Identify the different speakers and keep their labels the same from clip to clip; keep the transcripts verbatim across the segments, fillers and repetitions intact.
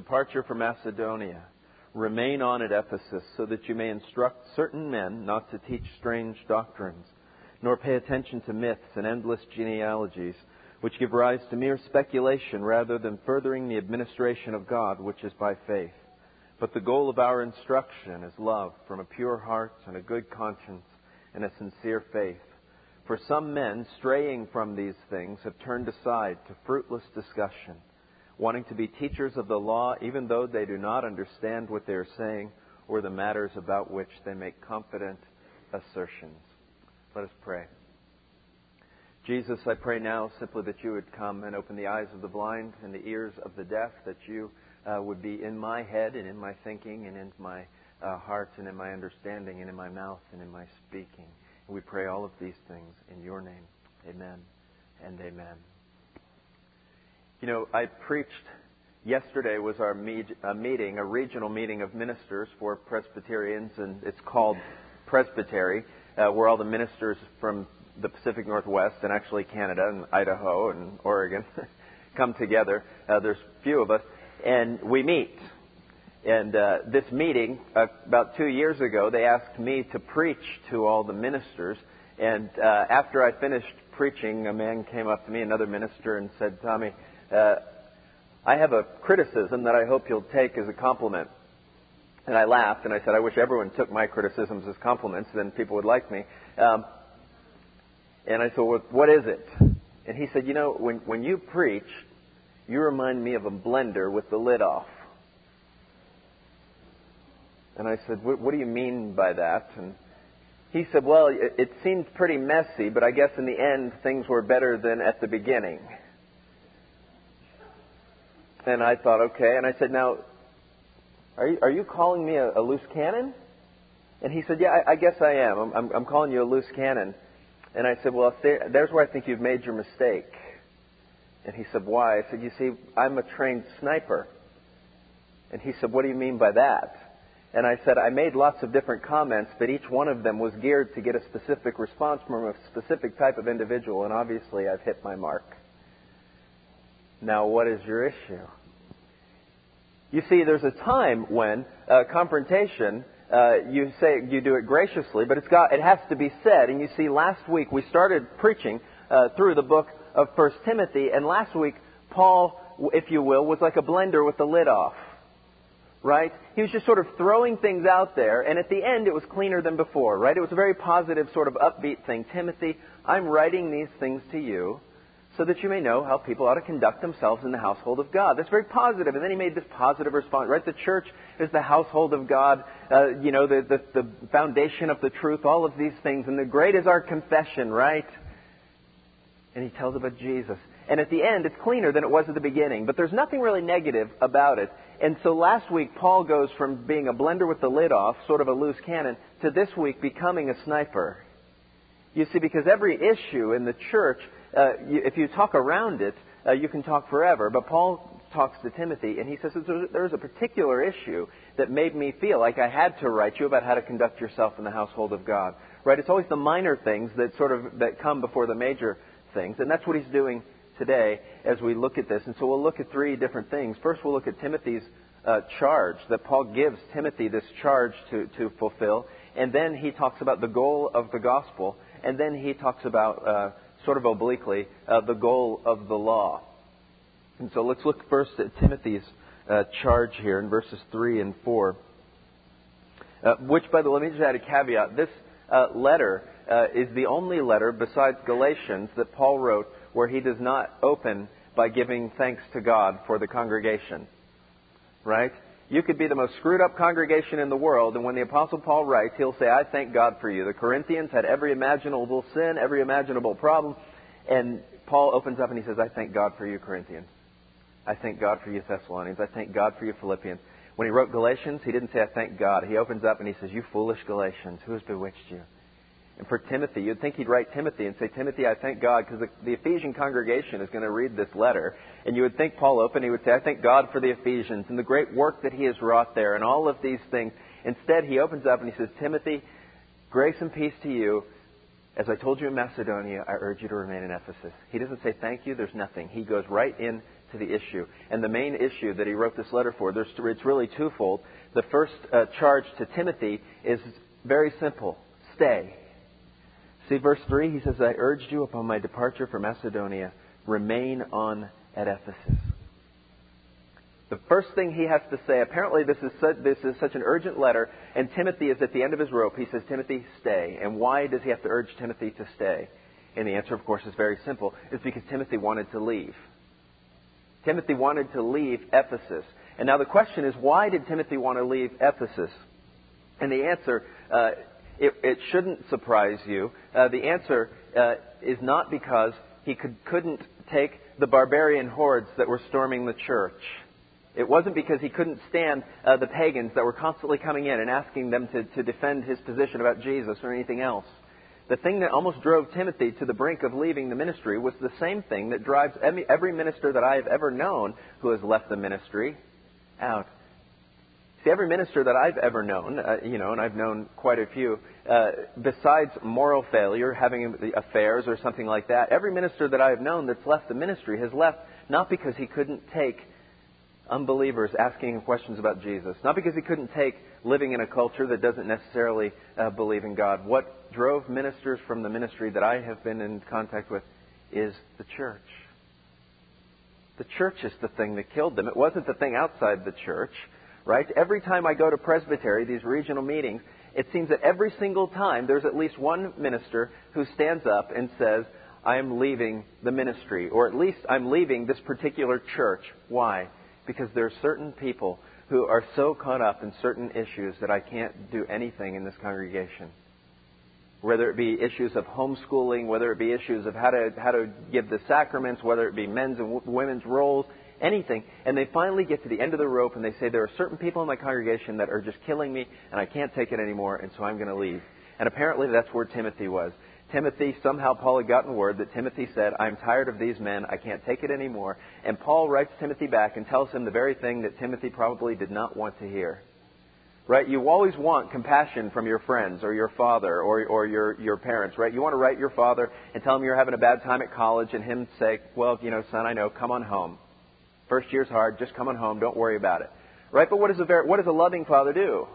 Speaker 1: departure from Macedonia, remain on at Ephesus, so that you may instruct certain men not to teach strange doctrines, nor pay attention to myths and endless genealogies, which give rise to mere speculation rather than furthering the administration of God, which is by faith. But the goal of our instruction is love from a pure heart and a good conscience and a sincere faith. For some men, straying from these things, have turned aside to fruitless discussion, wanting to be teachers of the law, even though they do not understand what they are saying or the matters about which they make confident assertions. Let us pray. Jesus, I pray now simply that you would come and open the eyes of the blind and the ears of the deaf, that you uh, would be in my head and in my thinking and in my uh, heart and in my understanding and in my mouth and in my speaking. And we pray all of these things in your name. Amen and amen. You know, I preached, yesterday was our meet, a meeting, a regional meeting of ministers for Presbyterians, and it's called Presbytery, uh, where all the ministers from the Pacific Northwest and actually Canada and Idaho and Oregon come together. Uh, there's a few of us, and we meet. And uh, this meeting, uh, about two years ago, they asked me to preach to all the ministers. And uh, after I finished preaching, a man came up to me, another minister, and said, Tommy, uh, I have a criticism that I hope you'll take as a compliment. And I laughed, and I said, I wish everyone took my criticisms as compliments, then people would like me. Um, and I said, well, what is it? And he said, you know, when, when you preach, you remind me of a blender with the lid off. And I said, what, what do you mean by that? And he said, well, it, it seemed pretty messy, but I guess in the end things were better than at the beginning. And I thought, okay. And I said, now, are you, are you calling me a, a loose cannon? And he said, yeah, I, I guess I am. I'm, I'm, I'm calling you a loose cannon. And I said, well, there, there's where I think you've made your mistake. And he said, why? I said, you see, I'm a trained sniper. And he said, what do you mean by that? And I said, I made lots of different comments, but each one of them was geared to get a specific response from a specific type of individual, and obviously I've hit my mark. Now, what is your issue? You see, there's a time when uh, confrontation, uh, you say you do it graciously, but it's got it has to be said. And you see, last week we started preaching uh, through the book of First Timothy, and last week Paul, if you will, was like a blender with the lid off. Right? He was just sort of throwing things out there, and at the end it was cleaner than before, right? It was a very positive sort of upbeat thing. Timothy, I'm writing these things to you so that you may know how people ought to conduct themselves in the household of God. That's very positive. And then he made this positive response, right? The church is the household of God, uh, you know, the, the, the foundation of the truth, all of these things. And the great is our confession, right? And he tells about Jesus. And at the end, it's cleaner than it was at the beginning. But there's nothing really negative about it. And so last week, Paul goes from being a blender with the lid off, sort of a loose cannon, to this week becoming a sniper. You see, because every issue in the church, uh, you, if you talk around it, uh, you can talk forever. But Paul talks to Timothy, and he says, there's a particular issue that made me feel like I had to write you about how to conduct yourself in the household of God. Right? It's always the minor things that sort of that come before the major things. And that's what he's doing today as we look at this. And so we'll look at three different things. First, we'll look at Timothy's uh, charge, that Paul gives Timothy this charge to, to fulfill. And then he talks about the goal of the gospel. And then he talks about, uh, sort of obliquely, uh, the goal of the law. And so let's look first at Timothy's uh, charge here in verses three and four. Uh, which, by the way, let me just add a caveat. This uh, letter uh, is the only letter besides Galatians that Paul wrote where he does not open by giving thanks to God for the congregation. Right? You could be the most screwed up congregation in the world, and when the Apostle Paul writes, he'll say, I thank God for you. The Corinthians had every imaginable sin, every imaginable problem, and Paul opens up and he says, I thank God for you, Corinthians. I thank God for you, Thessalonians. I thank God for you, Philippians. When he wrote Galatians, he didn't say, I thank God. He opens up and he says, you foolish Galatians, who has bewitched you? And for Timothy, you'd think he'd write Timothy and say, Timothy, I thank God, because the, the Ephesian congregation is going to read this letter. And you would think Paul opened, he would say, I thank God for the Ephesians and the great work that he has wrought there and all of these things. Instead, he opens up and he says, Timothy, grace and peace to you. As I told you in Macedonia, I urge you to remain in Ephesus. He doesn't say thank you, there's nothing. He goes right into to the issue. And the main issue that he wrote this letter for, there's, it's really twofold. The first uh, charge to Timothy is very simple. Stay. See, verse three, he says, I urged you upon my departure for Macedonia, remain on at Ephesus. The first thing he has to say, apparently this is, such, this is such an urgent letter, and Timothy is at the end of his rope. He says, Timothy, stay. And why does he have to urge Timothy to stay? And the answer, of course, is very simple. It's because Timothy wanted to leave. Timothy wanted to leave Ephesus. And now the question is, why did Timothy want to leave Ephesus? And the answer, uh, it, it shouldn't surprise you. Uh, the answer uh, is not because he could, couldn't take the barbarian hordes that were storming the church. It wasn't because he couldn't stand uh, the pagans that were constantly coming in and asking them to, to defend his position about Jesus or anything else. The thing that almost drove Timothy to the brink of leaving the ministry was the same thing that drives every minister that I have ever known who has left the ministry out. See, every minister that I've ever known, uh, you know, and I've known quite a few, uh, besides moral failure, having affairs or something like that, every minister that I have known that's left the ministry has left not because he couldn't take unbelievers asking him questions about Jesus. Not because he couldn't take living in a culture that doesn't necessarily uh, believe in God. What drove ministers from the ministry that I have been in contact with is the church. The church is the thing that killed them. It wasn't the thing outside the church, right? Every time I go to Presbytery, these regional meetings, it seems that every single time there's at least one minister who stands up and says, I am leaving the ministry, or at least I'm leaving this particular church. Why? Because there are certain people who are so caught up in certain issues that I can't do anything in this congregation. Whether it be issues of homeschooling, whether it be issues of how to how to give the sacraments, whether it be men's and w- women's roles, anything. And they finally get to the end of the rope and they say, there are certain people in my congregation that are just killing me and I can't take it anymore, and so I'm going to leave. And apparently that's where Timothy was. Timothy, somehow Paul had gotten word that Timothy said, I'm tired of these men, I can't take it anymore. And Paul writes Timothy back and tells him the very thing that Timothy probably did not want to hear. Right? You always want compassion from your friends or your father or, or your, your parents, right? You want to write your father and tell him you're having a bad time at college and him say, well, you know, son, I know, come on home. First year's hard, just come on home, don't worry about it. Right? But what does a, very, what does a loving father do?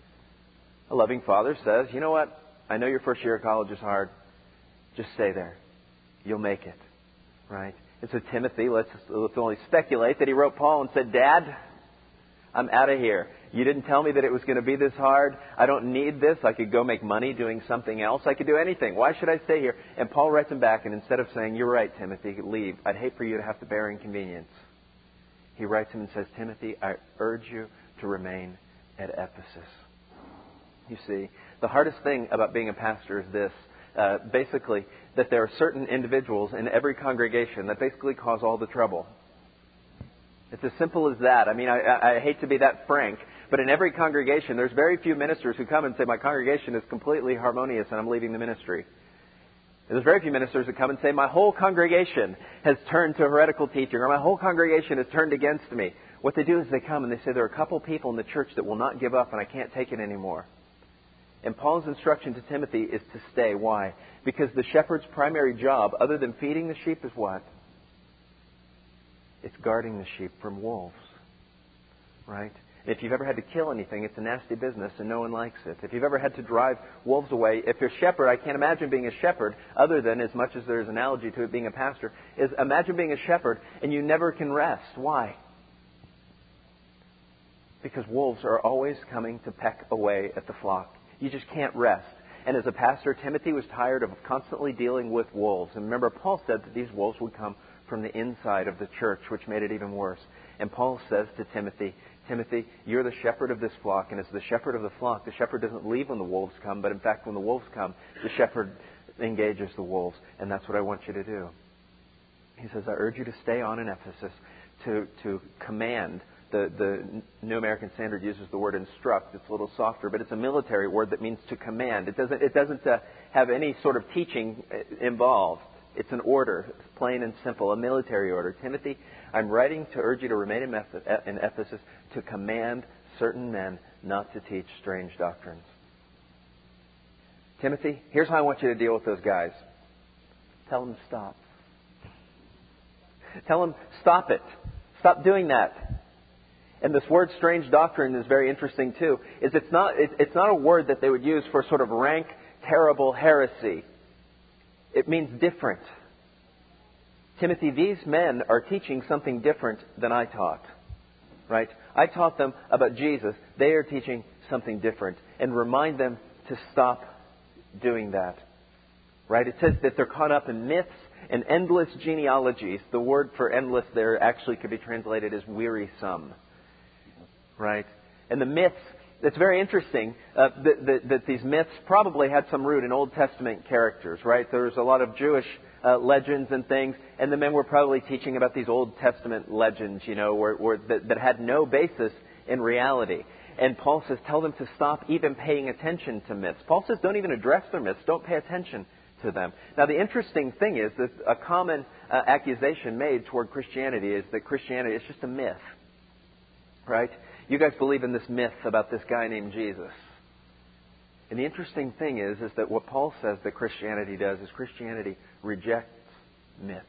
Speaker 1: A loving father says, you know what? I know your first year of college is hard. Just stay there. You'll make it. Right? And so Timothy, let's, let's only speculate that he wrote Paul and said, Dad, I'm out of here. You didn't tell me that it was going to be this hard. I don't need this. I could go make money doing something else. I could do anything. Why should I stay here? And Paul writes him back, and instead of saying, you're right, Timothy, leave. I'd hate for you to have to bear inconvenience. He writes him and says, Timothy, I urge you to remain at Ephesus. You see, the hardest thing about being a pastor is this. Uh, basically, that there are certain individuals in every congregation that basically cause all the trouble. It's as simple as that. I mean, I, I, I hate to be that frank, but in every congregation, there's very few ministers who come and say, my congregation is completely harmonious and I'm leaving the ministry. And there's very few ministers that come and say, my whole congregation has turned to heretical teaching, or my whole congregation has turned against me. What they do is they come and they say, there are a couple people in the church that will not give up and I can't take it anymore. And Paul's instruction to Timothy is to stay. Why? Because the shepherd's primary job, other than feeding the sheep, is what? It's guarding the sheep from wolves. Right? If you've ever had to kill anything, it's a nasty business and no one likes it. If you've ever had to drive wolves away, if you're a shepherd, I can't imagine being a shepherd, other than, as much as there's an analogy to it being a pastor, is imagine being a shepherd and you never can rest. Why? Because wolves are always coming to peck away at the flock. You just can't rest. And as a pastor, Timothy was tired of constantly dealing with wolves. And remember, Paul said that these wolves would come from the inside of the church, which made it even worse. And Paul says to Timothy, Timothy, you're the shepherd of this flock. And as the shepherd of the flock, the shepherd doesn't leave when the wolves come. But in fact, when the wolves come, the shepherd engages the wolves. And that's what I want you to do. He says, I urge you to stay on in Ephesus, to, to command. The, the New American Standard uses the word instruct. It's a little softer, but it's a military word that means to command. It doesn't, it doesn't uh, have any sort of teaching involved. It's an order. It's plain and simple, a military order. Timothy, I'm writing to urge you to remain in Ephesus to command certain men not to teach strange doctrines. Timothy, here's how I want you to deal with those guys. Tell them to stop. Tell them, stop it. Stop doing that. And this word strange doctrine is very interesting too. Is it's not it, it's not a word that they would use for sort of rank, terrible heresy. It means different. Timothy, these men are teaching something different than I taught. Right? I taught them about Jesus. They are teaching something different. And remind them to stop doing that. Right? It says that they're caught up in myths and endless genealogies. The word for endless there actually could be translated as wearisome. Right? And the myths, it's very interesting uh, that, that, that these myths probably had some root in Old Testament characters. Right? There's a lot of Jewish uh, legends and things. And the men were probably teaching about these Old Testament legends, you know, where, where, that, that had no basis in reality. And Paul says, tell them to stop even paying attention to myths. Paul says, don't even address their myths. Don't pay attention to them. Now, the interesting thing is that a common uh, accusation made toward Christianity is that Christianity is just a myth. Right? You guys believe in this myth about this guy named Jesus. And the interesting thing is, is that what Paul says that Christianity does is Christianity rejects myths.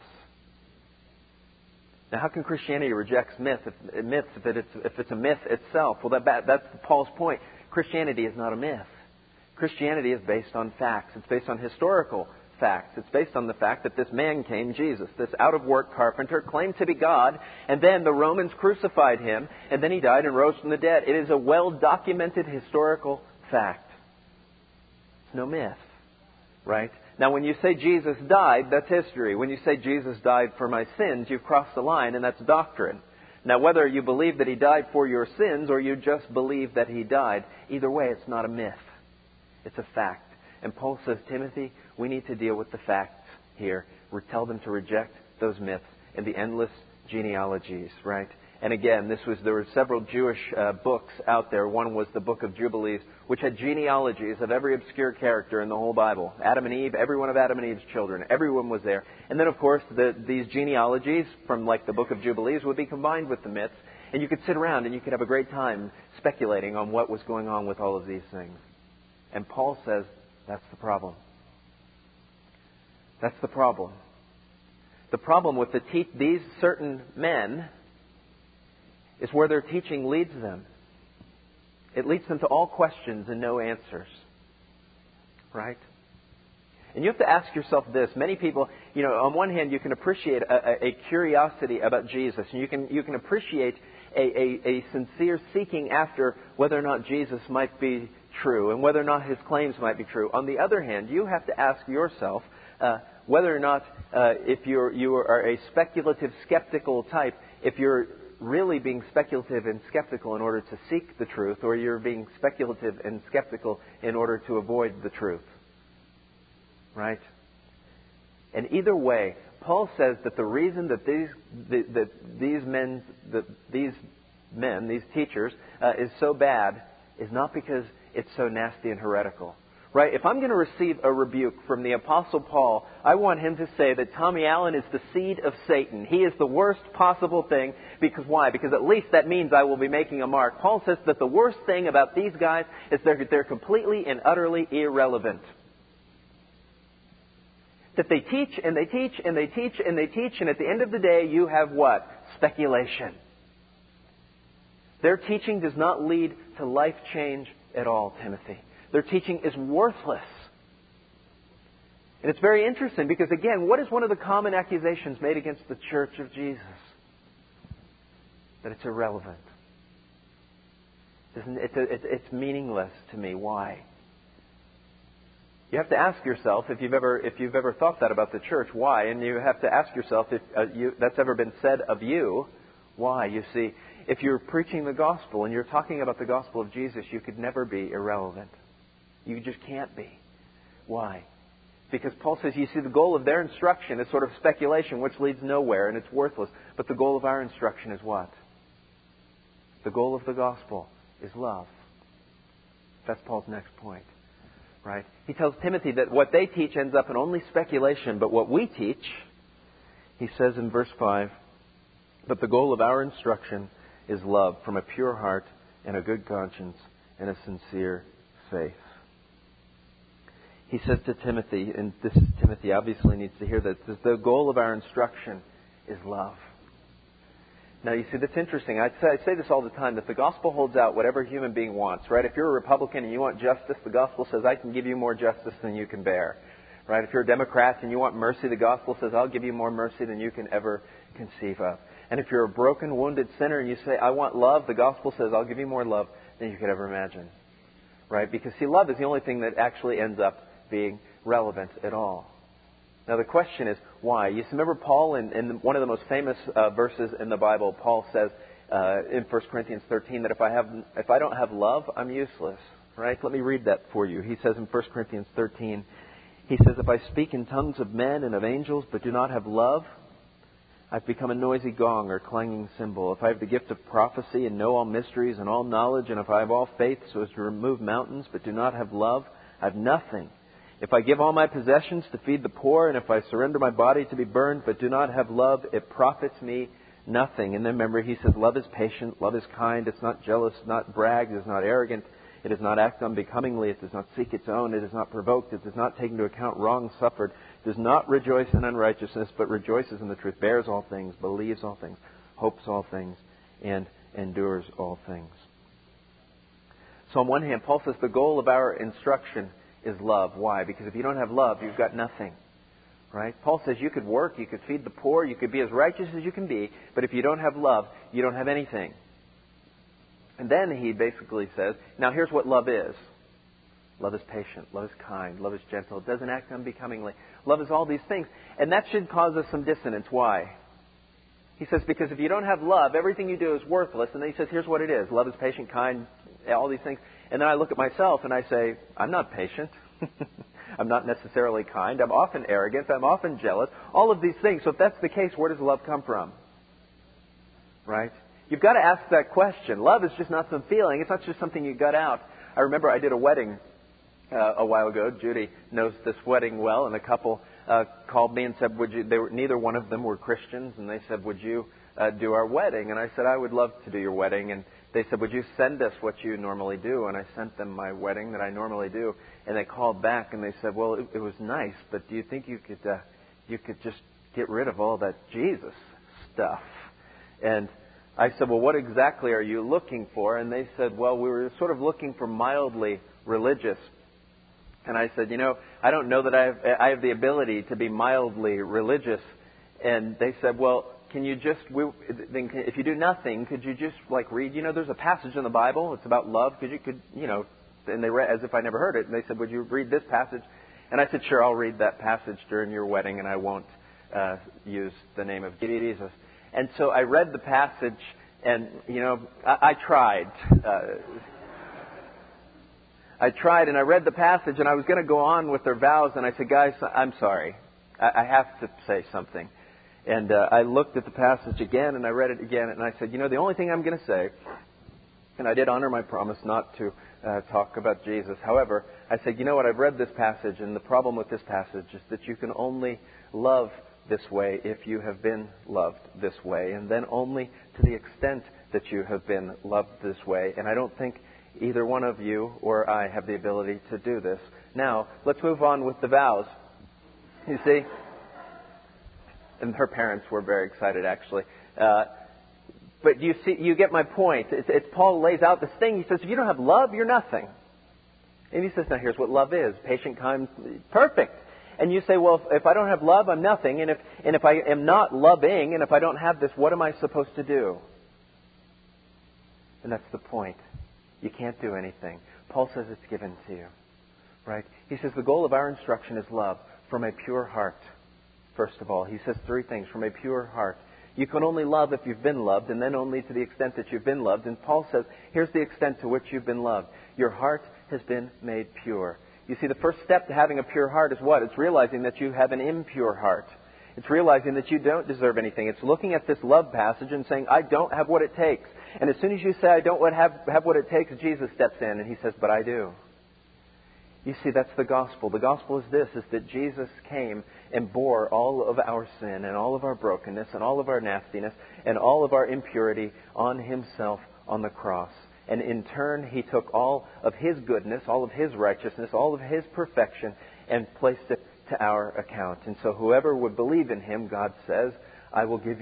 Speaker 1: Now, how can Christianity reject myths if, myths if, it's, if it's a myth itself? Well, that, that's Paul's point. Christianity is not a myth. Christianity is based on facts. It's based on historical facts. It's based on the fact that this man came, Jesus, this out-of-work carpenter, claimed to be God, and then the Romans crucified him, and then he died and rose from the dead. It is a well-documented historical fact. It's no myth, right? Now, when you say Jesus died, that's history. When you say Jesus died for my sins, you've crossed the line, and that's doctrine. Now, whether you believe that he died for your sins or you just believe that he died, either way, it's not a myth. It's a fact. And Paul says, Timothy, we need to deal with the facts here. We tell them to reject those myths and the endless genealogies, right? And again, this was there were several Jewish uh, books out there. One was the Book of Jubilees, which had genealogies of every obscure character in the whole Bible. Adam and Eve, every one of Adam and Eve's children. Everyone was there. And then, of course, the, these genealogies from like the Book of Jubilees would be combined with the myths. And you could sit around and you could have a great time speculating on what was going on with all of these things. And Paul says, that's the problem. That's the problem. The problem with the te- these certain men is where their teaching leads them. It leads them to all questions and no answers. Right? And you have to ask yourself this. Many people, you know, on one hand, you can appreciate a, a, a curiosity about Jesus. And you can, you can appreciate a, a, a sincere seeking after whether or not Jesus might be true and whether or not his claims might be true. On the other hand, you have to ask yourself uh, whether or not, uh, if you're, you are a speculative, skeptical type, if you're really being speculative and skeptical in order to seek the truth, or you're being speculative and skeptical in order to avoid the truth. Right? And either way, Paul says that the reason that these that, that these men that these men, these teachers, uh, is so bad is not because it's so nasty and heretical. Right? If I'm going to receive a rebuke from the Apostle Paul, I want him to say that Tommy Allen is the seed of Satan. He is the worst possible thing. Because why? Because at least that means I will be making a mark. Paul says that the worst thing about these guys is they're, they're completely and utterly irrelevant. That they teach and they teach and they teach and they teach, and at the end of the day you have what? Speculation. Their teaching does not lead to life change at all, Timothy. Their teaching is worthless. And it's very interesting because, again, what is one of the common accusations made against the Church of Jesus? That it's irrelevant. It's, it's, it's meaningless to me. Why? You have to ask yourself, if you've ever if you've ever thought that about the church, why? And you have to ask yourself if uh, you, that's ever been said of you, why? You see, if you're preaching the gospel and you're talking about the gospel of Jesus, you could never be irrelevant. You just can't be. Why? Because Paul says, you see, the goal of their instruction is sort of speculation, which leads nowhere, and it's worthless. But the goal of our instruction is what? The goal of the gospel is love. That's Paul's next point. Right? He tells Timothy that what they teach ends up in only speculation, but what we teach, he says in verse five, but the goal of our instruction is love from a pure heart and a good conscience and a sincere faith. He says to Timothy, and this Timothy obviously needs to hear that, the goal of our instruction is love. Now, you see, that's interesting. I say, I say this all the time, that the gospel holds out whatever human being wants, right? If you're a Republican and you want justice, the gospel says, I can give you more justice than you can bear, right? If you're a Democrat and you want mercy, the gospel says, I'll give you more mercy than you can ever conceive of. And if you're a broken, wounded sinner and you say, I want love, the gospel says, I'll give you more love than you could ever imagine, right? Because, see, love is the only thing that actually ends up being relevant at all. Now, the question is, why? You remember Paul, in, in one of the most famous uh, verses in the Bible, Paul says uh, in First Corinthians thirteen that if I have, if I don't have love, I'm useless, right? Let me read that for you. He says in First Corinthians thirteen, he says, if I speak in tongues of men and of angels but do not have love, I've become a noisy gong or clanging cymbal. If I have the gift of prophecy and know all mysteries and all knowledge, and if I have all faith so as to remove mountains but do not have love, I have nothing. If I give all my possessions to feed the poor, and if I surrender my body to be burned but do not have love, it profits me nothing. And then remember, he says, love is patient, love is kind, it's not jealous, not brag, it is not arrogant, it does not act unbecomingly, it does not seek its own, it is not provoked, it does not take into account wrong suffered, does not rejoice in unrighteousness, but rejoices in the truth, bears all things, believes all things, hopes all things, and endures all things. So on one hand, Paul says the goal of our instruction is love. Why? Because if you don't have love, you've got nothing. Right? Paul says you could work, you could feed the poor, you could be as righteous as you can be, but if you don't have love, you don't have anything. And then he basically says, now here's what love is. Love is patient, love is kind, love is gentle, it doesn't act unbecomingly. Love is all these things. And that should cause us some dissonance. Why? He says, because if you don't have love, everything you do is worthless. And then he says, here's what it is. Love is patient, kind, all these things. And then I look at myself and I say, I'm not patient. I'm not necessarily kind. I'm often arrogant. I'm often jealous. All of these things. So if that's the case, where does love come from? Right? You've got to ask that question. Love is just not some feeling. It's not just something you gut out. I remember I did a wedding uh, a while ago. Judy knows this wedding well. And a couple uh, called me and said, would you, they were, neither one of them were Christians. And they said, would you uh, do our wedding? And I said, I would love to do your wedding. And they said, would you send us what you normally do? And I sent them my wedding that I normally do. And they called back and they said, well, it, it was nice, but do you think you could uh, you could just get rid of all that Jesus stuff? And I said, well, what exactly are you looking for? And they said, well, we were sort of looking for mildly religious. And I said, you know, I don't know that I have, I have the ability to be mildly religious. And they said, well, can you just, we, then if you do nothing, could you just like read, you know, there's a passage in the Bible, it's about love, could you, could, you know, and they read as if I never heard it, and they said, would you read this passage? And I said, sure, I'll read that passage during your wedding, and I won't uh, use the name of Jesus. And so I read the passage, and, you know, I, I tried. Uh, I tried, and I read the passage, and I was going to go on with their vows, and I said, guys, I'm sorry. I, I have to say something. And uh, I looked at the passage again, and I read it again, and I said, you know, the only thing I'm going to say, and I did honor my promise not to uh, talk about Jesus. However, I said, you know what, I've read this passage, and the problem with this passage is that you can only love this way if you have been loved this way, and then only to the extent that you have been loved this way. And I don't think either one of you or I have the ability to do this. Now, let's move on with the vows. You see? And her parents were very excited, actually. Uh, but you see, you get my point. It's, it's Paul lays out this thing. He says, if you don't have love, you're nothing. And he says, now here's what love is. Patient, kind, perfect. And you say, well, if, if I don't have love, I'm nothing. And if, and if I am not loving, and if I don't have this, what am I supposed to do? And that's the point. You can't do anything. Paul says it's given to you. Right? He says the goal of our instruction is love from a pure heart. First of all, he says three things. From a pure heart. You can only love if you've been loved, and then only to the extent that you've been loved. And Paul says, here's the extent to which you've been loved. Your heart has been made pure. You see, the first step to having a pure heart is what? It's realizing that you have an impure heart. It's realizing that you don't deserve anything. It's looking at this love passage and saying, I don't have what it takes. And as soon as you say, I don't have, have what it takes, Jesus steps in and he says, but I do. You see, that's the gospel. The gospel is this, is that Jesus came and bore all of our sin and all of our brokenness and all of our nastiness and all of our impurity on himself on the cross. And in turn, he took all of his goodness, all of his righteousness, all of his perfection, and placed it to our account. And so whoever would believe in him, God says, I will give you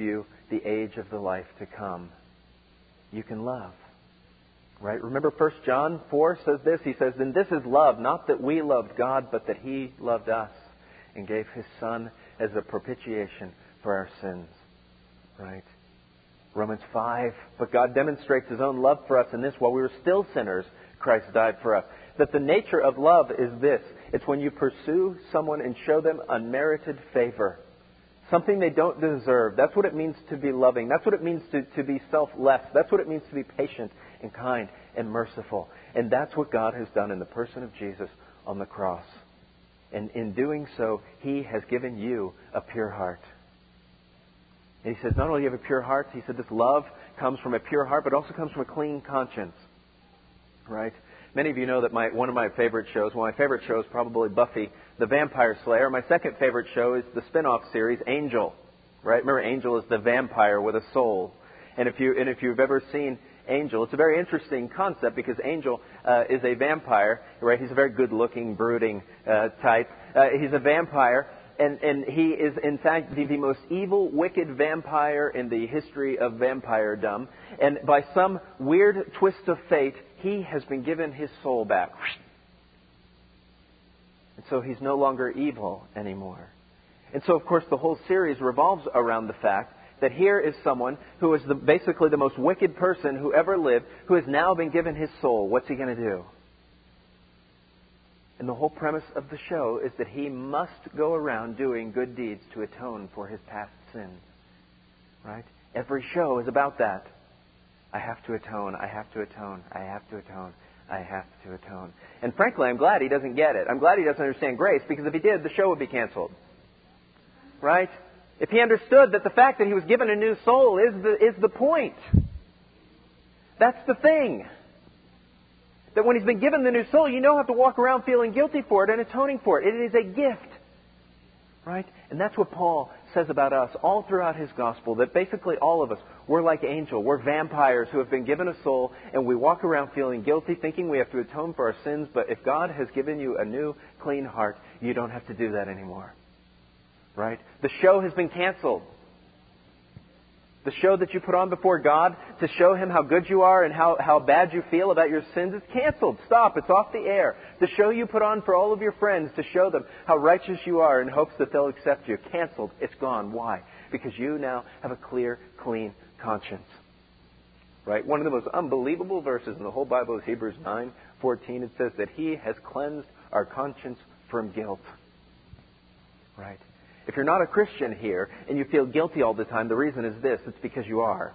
Speaker 1: the age of the life to come, you can love. Right? Remember First John four says this. He says, "Then this is love, not that we loved God, but that He loved us and gave His Son as a propitiation for our sins." Right? Romans five, "But God demonstrates His own love for us in this: while we were still sinners, Christ died for us." That the nature of love is this. It's when you pursue someone and show them unmerited favor. Something they don't deserve. That's what it means to be loving. That's what it means to, to be selfless. That's what it means to be patient and kind and merciful. And that's what God has done in the person of Jesus on the cross. And in doing so, He has given you a pure heart. And He says, not only do you have a pure heart, He said this love comes from a pure heart, but also comes from a clean conscience. Right? Many of you know that my one of my favorite shows, well, my favorite show is probably Buffy the Vampire Slayer. My second favorite show is the spin-off series, Angel. Right? Remember, Angel is the vampire with a soul. And if you and if you've ever seen Angel, it's a very interesting concept because Angel uh, is a vampire. Right? He's a very good-looking, brooding uh, type. Uh, he's a vampire. And, and he is, in fact, the, the most evil, wicked vampire in the history of vampiredom. And by some weird twist of fate, he has been given his soul back. And so he's no longer evil anymore. And so, of course, the whole series revolves around the fact that here is someone who is the, basically the most wicked person who ever lived, who has now been given his soul. What's he going to do? And the whole premise of the show is that he must go around doing good deeds to atone for his past sins. Right? Every show is about that. I have to atone, I have to atone, I have to atone, I have to atone. And frankly, I'm glad he doesn't get it. I'm glad he doesn't understand grace, because if he did, the show would be canceled. Right? If he understood that the fact that he was given a new soul is the, is the point. That's the thing. That when he's been given the new soul, you don't have to walk around feeling guilty for it and atoning for it. It is a gift. Right? And that's what Paul says about us all throughout his gospel, that basically all of us, we're like Angel. We're vampires who have been given a soul, and we walk around feeling guilty, thinking we have to atone for our sins. But if God has given you a new, clean heart, you don't have to do that anymore. Right? The show has been canceled. The show that you put on before God to show Him how good you are and how, how bad you feel about your sins is canceled. Stop. It's off the air. The show you put on for all of your friends to show them how righteous you are in hopes that they'll accept you, canceled. It's gone. Why? Because you now have a clear, clean conscience. Right? One of the most unbelievable verses in the whole Bible is Hebrews nine fourteen. It says that He has cleansed our conscience from guilt. Right? If you're not a Christian here and you feel guilty all the time, the reason is this. It's because you are.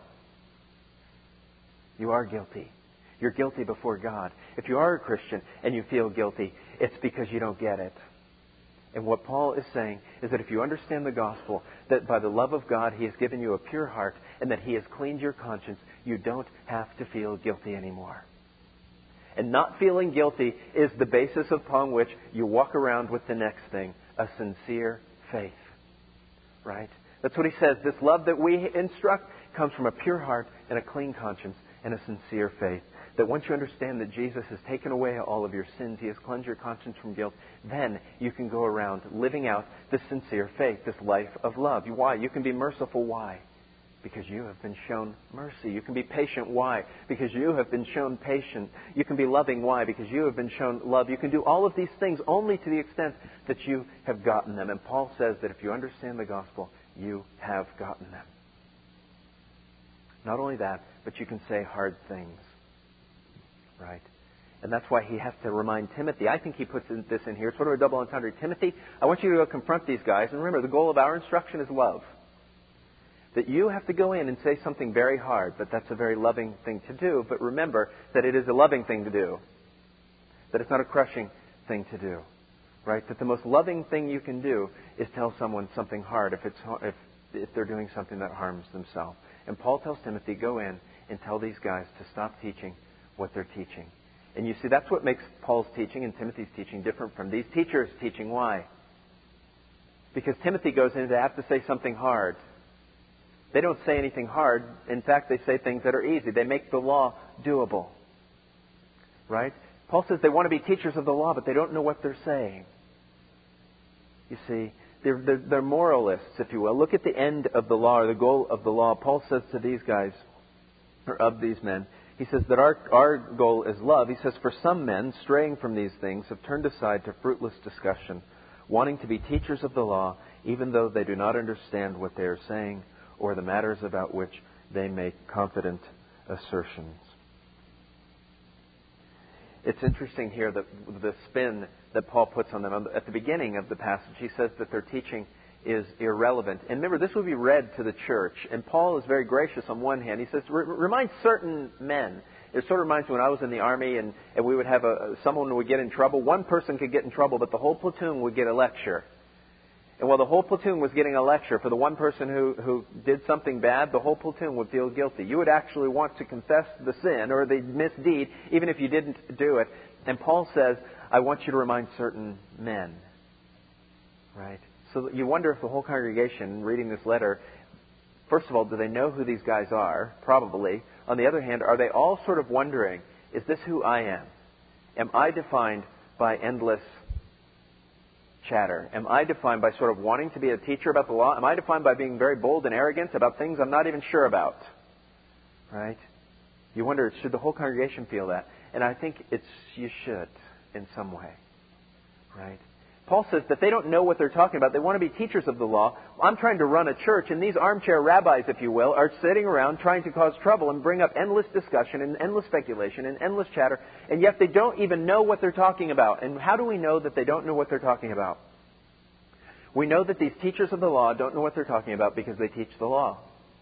Speaker 1: You are guilty. You're guilty before God. If you are a Christian and you feel guilty, it's because you don't get it. And what Paul is saying is that if you understand the gospel, that by the love of God He has given you a pure heart and that He has cleaned your conscience, you don't have to feel guilty anymore. And not feeling guilty is the basis upon which you walk around with the next thing, a sincere faith. Right? That's what he says. This love that we instruct comes from a pure heart and a clean conscience and a sincere faith. That once you understand that Jesus has taken away all of your sins, He has cleansed your conscience from guilt, then you can go around living out this sincere faith, this life of love. Why? You can be merciful. Why? Because you have been shown mercy. You can be patient. Why? Because you have been shown patience. You can be loving. Why? Because you have been shown love. You can do all of these things only to the extent that you have gotten them. And Paul says that if you understand the gospel, you have gotten them. Not only that, but you can say hard things. Right? And that's why he has to remind Timothy. I think he puts this in here. It's sort of a double entendre. Timothy, I want you to go confront these guys. And remember, the goal of our instruction is love. That you have to go in and say something very hard, but that's a very loving thing to do. But remember that it is a loving thing to do. That it's not a crushing thing to do. Right? That the most loving thing you can do is tell someone something hard if it's if if they're doing something that harms themselves. And Paul tells Timothy, go in and tell these guys to stop teaching what they're teaching. And you see, that's what makes Paul's teaching and Timothy's teaching different from these teachers' teaching. Why? Because Timothy goes in to have to say something hard. They don't say anything hard. In fact, they say things that are easy. They make the law doable. Right? Paul says they want to be teachers of the law, but they don't know what they're saying. You see, They're, they're, they're moralists, if you will. Look at the end of the law, or the goal of the law. Paul says to these guys, or of these men, he says that our, our goal is love. He says, for some men, straying from these things, have turned aside to fruitless discussion, wanting to be teachers of the law, even though they do not understand what they are saying or the matters about which they make confident assertions. It's interesting here that the spin that Paul puts on them. At the beginning of the passage, he says that their teaching is irrelevant. And remember, this would be read to the church. And Paul is very gracious on one hand. He says, remind certain men. It sort of reminds me when I was in the Army and, and we would have a, someone would get in trouble. One person could get in trouble, but the whole platoon would get a lecture. And while the whole platoon was getting a lecture for the one person who, who did something bad, the whole platoon would feel guilty. You would actually want to confess the sin or the misdeed, even if you didn't do it. And Paul says, I want you to remind certain men. Right? So you wonder if the whole congregation, reading this letter, first of all, do they know who these guys are? Probably. On the other hand, are they all sort of wondering, is this who I am? Am I defined by endless chatter? Am I defined by sort of wanting to be a teacher about the law? Am I defined by being very bold and arrogant about things I'm not even sure about? Right? You wonder, should the whole congregation feel that? And I think it's you should in some way. Right? Paul says that they don't know what they're talking about. They want to be teachers of the law. I'm trying to run a church, and these armchair rabbis, if you will, are sitting around trying to cause trouble and bring up endless discussion and endless speculation and endless chatter, and yet they don't even know what they're talking about. And how do we know that they don't know what they're talking about? We know that these teachers of the law don't know what they're talking about because they teach the law.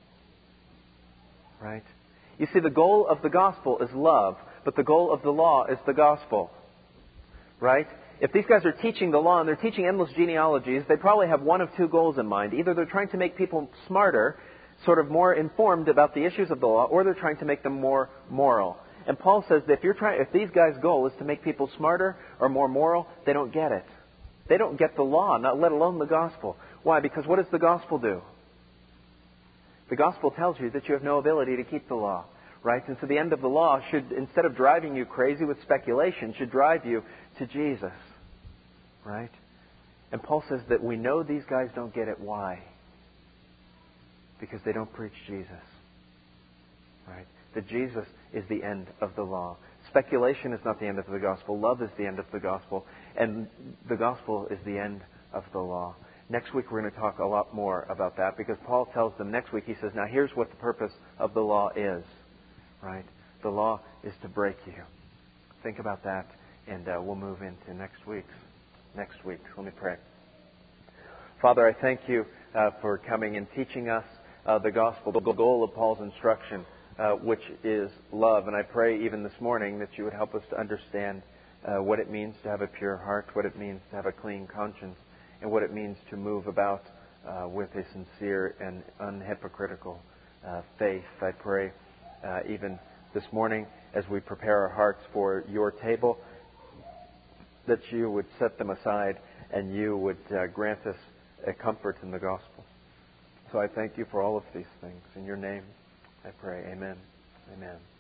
Speaker 1: Right? You see, the goal of the gospel is love, but the goal of the law is the gospel. Right? If these guys are teaching the law and they're teaching endless genealogies, they probably have one of two goals in mind. Either they're trying to make people smarter, sort of more informed about the issues of the law, or they're trying to make them more moral. And Paul says that if you're trying, if these guys' goal is to make people smarter or more moral, they don't get it. They don't get the law, not let alone the gospel. Why? Because what does the gospel do? The gospel tells you that you have no ability to keep the law. Right? And so the end of the law should, instead of driving you crazy with speculation, should drive you to Jesus. Right? And Paul says that we know these guys don't get it. Why? Because they don't preach Jesus. Right? That Jesus is the end of the law. Speculation is not the end of the gospel. Love is the end of the gospel. And the gospel is the end of the law. Next week we're going to talk a lot more about that because Paul tells them next week, he says, now here's what the purpose of the law is. Right? The law is to break you. Think about that, and uh, we'll move into next week's. Next week. Let me pray. Father, I thank you uh, for coming and teaching us uh, the gospel, the goal of Paul's instruction, uh, which is love. And I pray even this morning that you would help us to understand uh, what it means to have a pure heart, what it means to have a clean conscience, and what it means to move about uh, with a sincere and unhypocritical uh, faith. I pray Uh, even this morning as we prepare our hearts for your table, that you would set them aside and you would uh, grant us a comfort in the gospel. So I thank you for all of these things. In your name I pray. Amen. Amen.